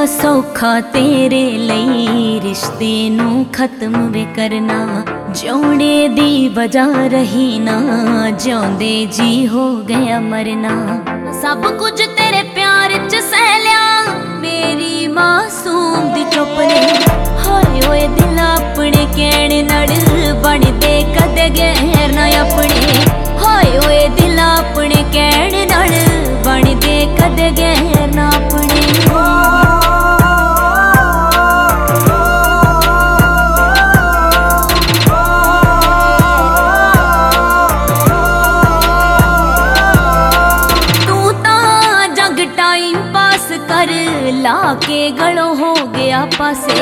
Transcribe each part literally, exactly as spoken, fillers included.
सौखा तेरे लई रिश्ते नू खत्म वे करना। जिउणे दी वजह रही ना, जिउंदे जी हो गया मरना। सब कुछ तेरे प्यार च सह लिया, मेरी मासूम दी चुप ने। हाय होए दिल अपने कहने नड़, बनदे कदे गैर ना अपने। हाय होए दिल अपने कहने नड़, बनदे कदे गैर ना अपने। टाइम पास कर लाके गलों हो गया पासे।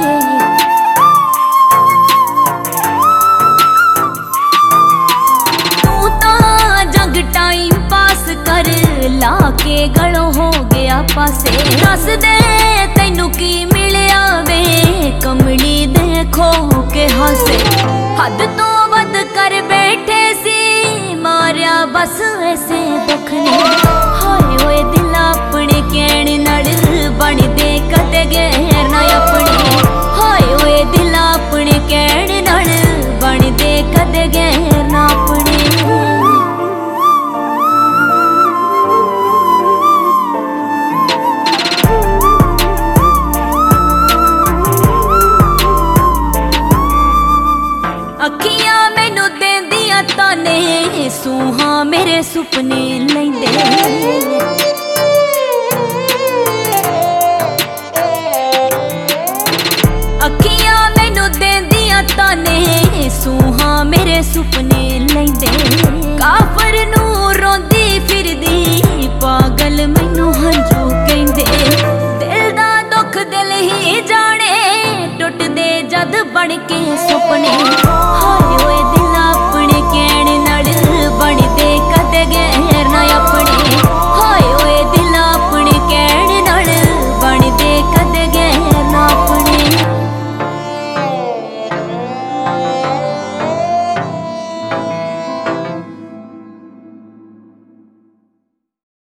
तू ता जग टाइम पास कर लाके गलों हो गया पासे। दस दे तैनू की मिलिया वे, कमली देखो के हासे। हद तो वध कर बैठे सी, मारिया बस ऐसे दुख ने। हाय होए दिल अपने कहने नड़, बनदे कदे गैर ना अपने। हाय होए दिल अपने कहने नड़, बनदे कदे गैर ना अपने। अखियां मैनू देंदियां ताने, सूहां मेरे सुपने लैंदे।